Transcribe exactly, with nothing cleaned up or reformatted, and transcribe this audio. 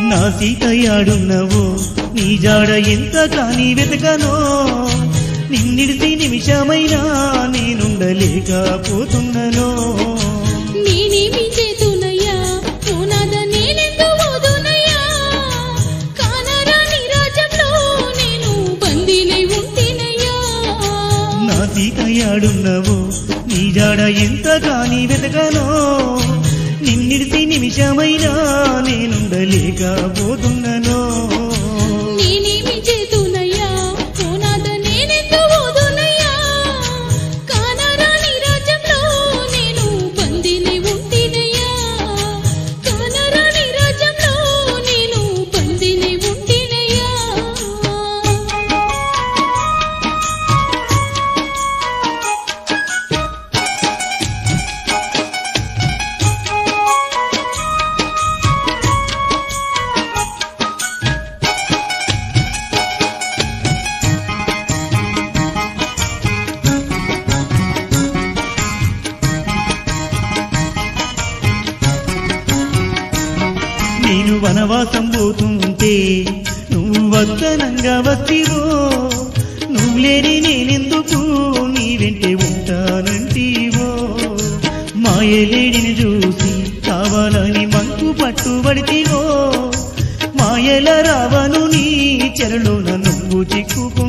నా సీతయ్యాడున్నవో నీ జాడ ఎంత కాని వెతకనో నిన్నిడిసి నిమిషమైనా నేనుండలేకపోతున్ననో నేనేమి చేతునయ్యా ఓనాద నేనెందు ఓదునయ్యా కానరాని రాజ్యంలో నేను బందీనై ఉంటినయ్యా నా సీతయ్యాడున్నవో నీ జాడ ఎంత కాని వెతకనో నిన్నిడిసి నిమిషమైనా నేనుండలేకపోతున్ననో నేనేమి చేతునయ్యా ఓనాద నేనెందు ఓదునయ్యా కానరాని రాజ్యంలో నేను బందీనై ఉంటినయ్యా కానరాని రాజ్యంలో నేను బందీనై ఉంటినయ్యా నేను వనవాసం పోతుంటే నువ్వు వద్దనంగా వస్తివో నువ్వు లేని నేనెందుకు నీ వెంటే ఉంటానంటీవో మాయలేడిని చూసి కావాలని మంకు పట్టుబడితివో మాయల రావను నీ చెరలోన నువ్వు చిక్కుకో